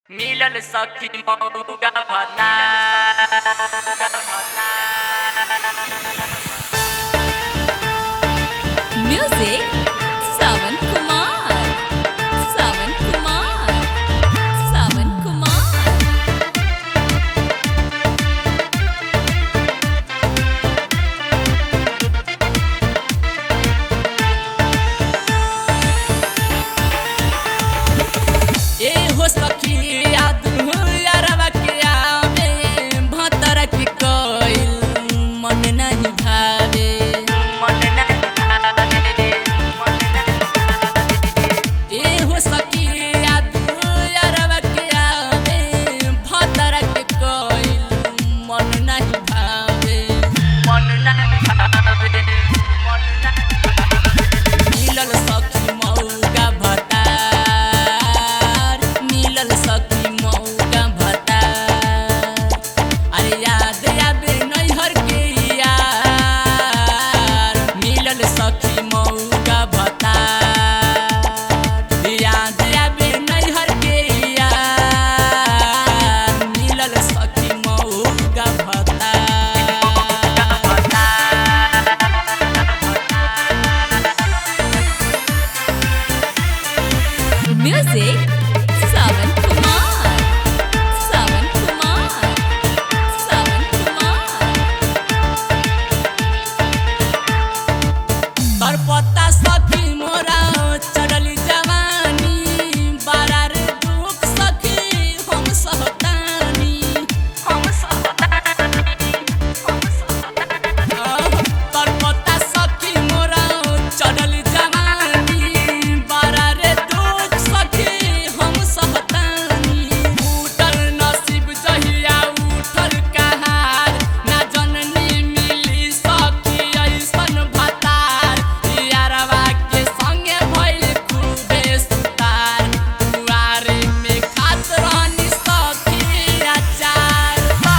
मिलल सखी मौगा भता म्यूजिक सावन कुमार सावन कुमार सावन कुमार ए हो सखी याद यारवा के आवे भतर की कोइल मन नहीं भावे ए हो सखी याद यारवा के आवे भतर की कोइल मन नहीं भावे मिलल सखी मौगा भतार मिलल सखी मौगा भतार अरे याद आबे नैहर के यार मिलल सखी मौगा भतार याद आबे नैहर के यार मिलल सखी मौगा भतार म्यूजिक सावन कुमार सावन कुमार सावन कुमार तरपता सखी मोरा चढ़ली जवानी बारा रे दुख सखी हम सहतानी तरपता सखी मोरा चढ़ली जवानी बारा रे दुख सखी हम सहतानी उठल नसीब जहिया उठल कहार ना जननी मिली सखी ऐसन भतार यारवा के संगे भइल खूबे सुतार दुआरे में खात रहनी सखी अचार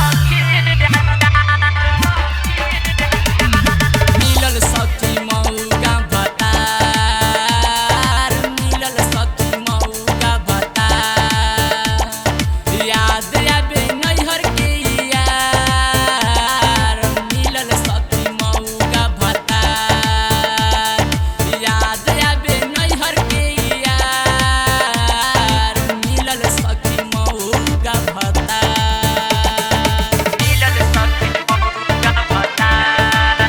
मिलल सखी मौगा भतार मिलल सखी मौगा भतार याद आबे नैहर के यार मिलल सखी मौगा भतार याद आबे नैहर के यार मिलल सखी मौगा भतार मिलल सखी मौगा भतार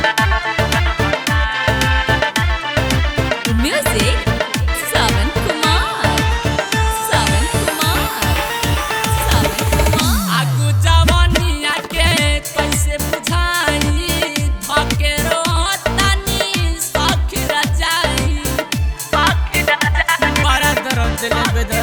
म्यूजिक सावन कुमार सावन कुमार सावन कुमार आगू जवानिया के कैसे बुझाई धके रोतानी सखी रजाई बड़ा दर्द दिल बेदर